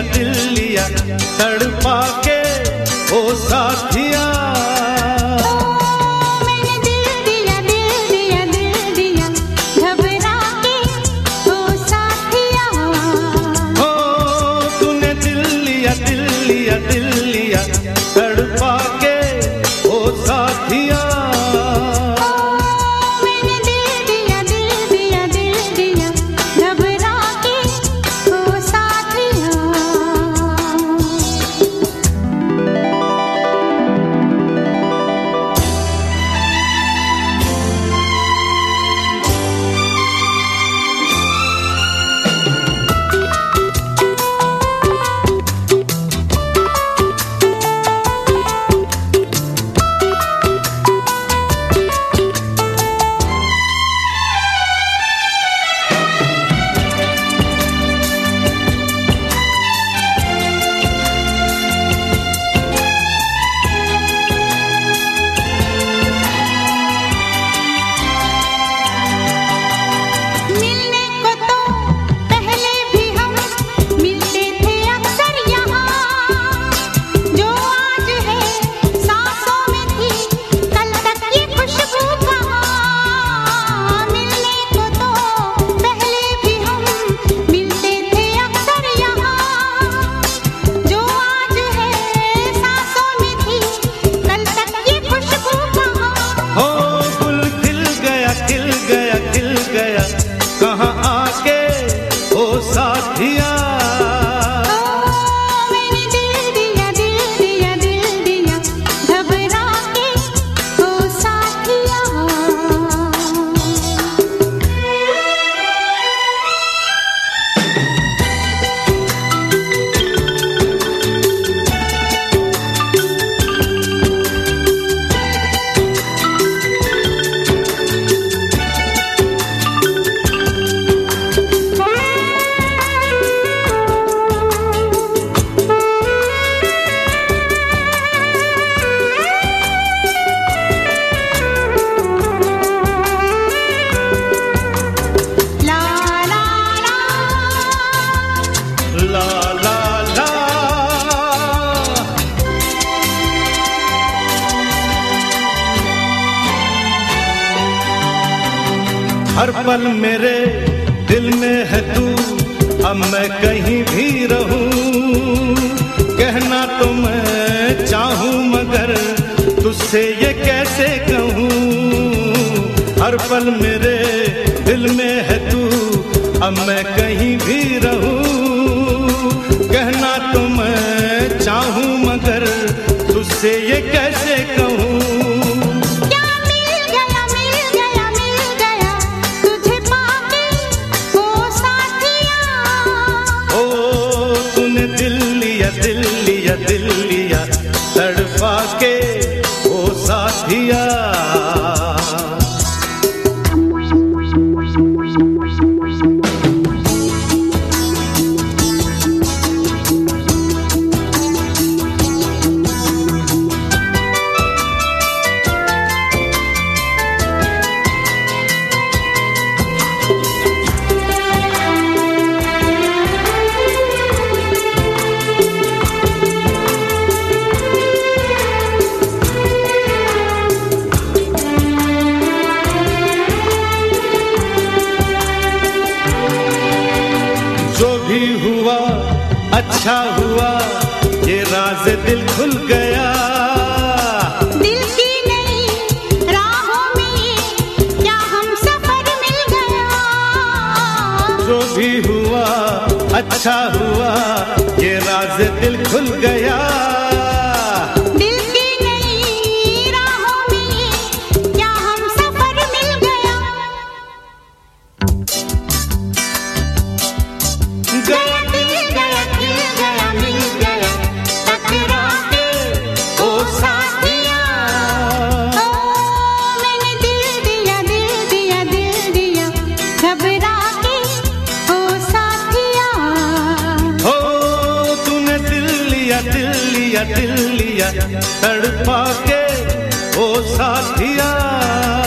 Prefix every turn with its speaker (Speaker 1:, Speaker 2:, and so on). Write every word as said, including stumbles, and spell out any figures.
Speaker 1: दिल लिया तड़पा के ओ साथिया। दिल लिया तड़पा के ओ साथिया।
Speaker 2: मैंने दिल दिया दिल दिया दिल दिया घबरा के ओ साथिया।
Speaker 1: कहाँ आके ओ साथिया।
Speaker 2: मैंने दिल दिया दिल दिया दिल दिया घबरा के ओ साथिया।
Speaker 1: हर पल मेरे दिल में है तू, अब मैं कहीं भी रहूं। कहना तो मैं चाहूं मगर तुझसे ये कैसे कहूं। हर पल मेरे दिल में है तू, अब मैं कहीं भी रहूं। कहना तो मैं चाहूं मगर तुझसे ये कैसे कहूं। दिल लिया दिल लिया तड़पा के ओ साथिया। जो भी हुआ अच्छा हुआ, ये राज दिल खुल गया।
Speaker 2: दिल की नई राहों में क्या हम सफर मिल गया।
Speaker 1: जो भी हुआ अच्छा हुआ, ये राज दिल खुल गया।
Speaker 2: दिल की नई राहों में क्या हम सफर मिल गया।
Speaker 1: गया दिल गया दिल गया मिल गया टकरा के ओ साथिया।
Speaker 2: मैंने दिल दिया दिल दिया दिल दिया घबरा के ओ साथिया।
Speaker 1: हो तूने दिल लिया दिल लिया दिल लिया तड़पा के ओ साथिया।